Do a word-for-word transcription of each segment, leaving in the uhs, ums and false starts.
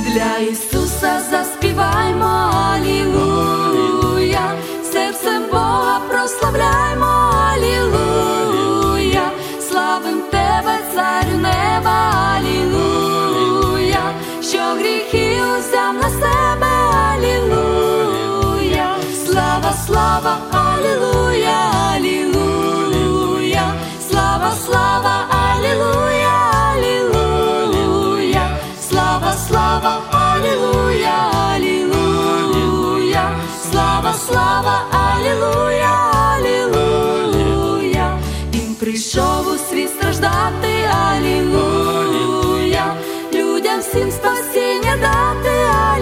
Для Ісуса заспіваймо алілуя, серцем Бога прославляймо алілуя, славим Тебе, Царю неба, алілуя, що гріхи узяв на себе, алілуя, слава, слава, алілуя, алілуя, слава, слава, алілуя, алілуя, слава, слава, алілуя, алілуя, слава, слава, алілуя, алілуя. Він прийшов у світ страждати, алілуя, людям всім спасіння дати,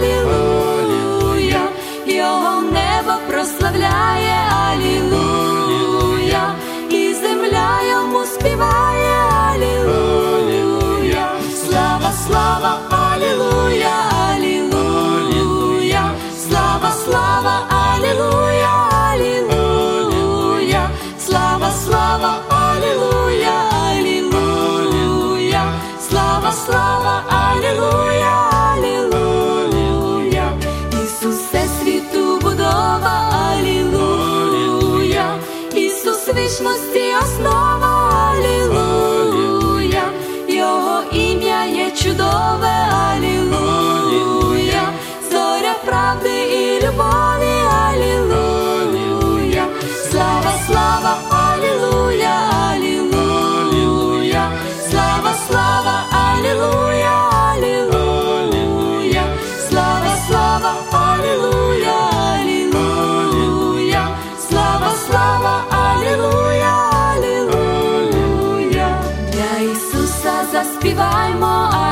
алілуя, його небо прославляє, алілуя, і земля йому співає, алілуя, слава, слава, алілуя, алілуя, слава, слава, алілуя, алілуя, слава, слава, алілуя, алілуя, слава, слава, алілуя, алілуя. Ісус все світу будова, алілуя, Ісус вічності основа, алілуя, його ім'я є чудове, алілуя, зоря правди і любові, алілуя, слава, слава, алілуя, алілуя, слава, слава, алілуя, алілуя, слава, слава, алілуя, алілуя, слава, слава, алілуя, алілуя. Для Ісуса заспіваймо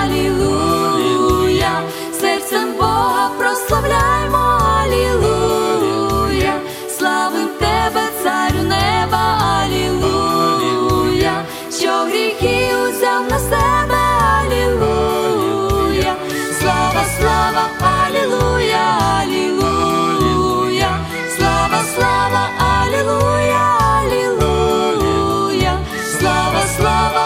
алілуя, серцем Бога прославляймо, алілуя, славим Тебе, Царю неба, алілуя, що гріхи узяв на себе, алілуя, слава, слава, алілуя, алілуя, слава, слава, алілуя, алілуя, слава, слава,